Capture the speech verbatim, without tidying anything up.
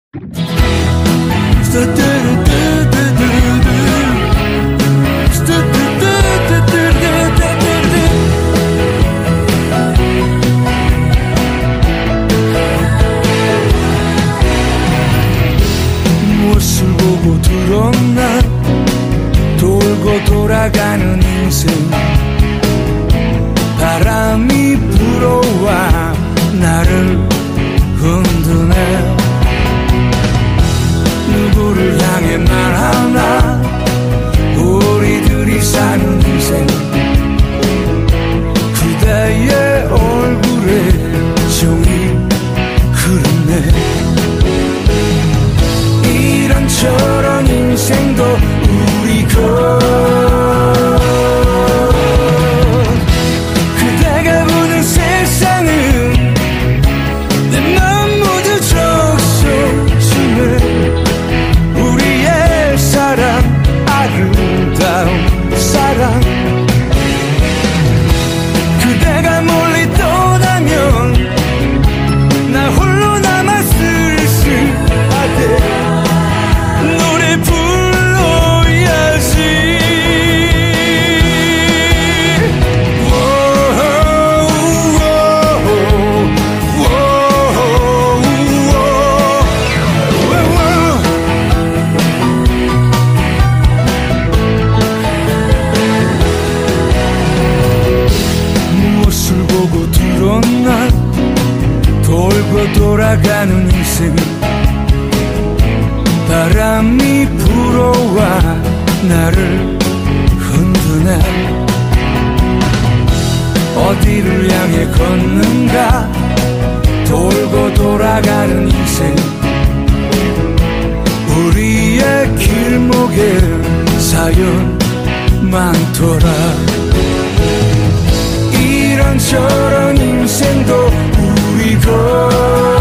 무엇을 보고 들었나 돌고 돌아가는 인생 바람이 불어와 나를 흔드네 누구를 향해 말하나 우리들이 사는 인생 그대의 얼굴에 정이 흐르네 이런저런 인생도 우리 것 그대가 보는 세상은 내 맘 모두 적셔주네 우리의 사랑 아름다운 사랑 그대가 멀리 떠나면 나 홀로 남아 쓸쓸하대 노래 불러야지 무엇을 보고 들었나 돌고 돌아가는 인생 바람이 불어와 나를 흔드네 어디를 향해 걷는가 돌고 돌아가는 인생 우리의 길목에 사연 많더라 이런저런 인생도 우리 것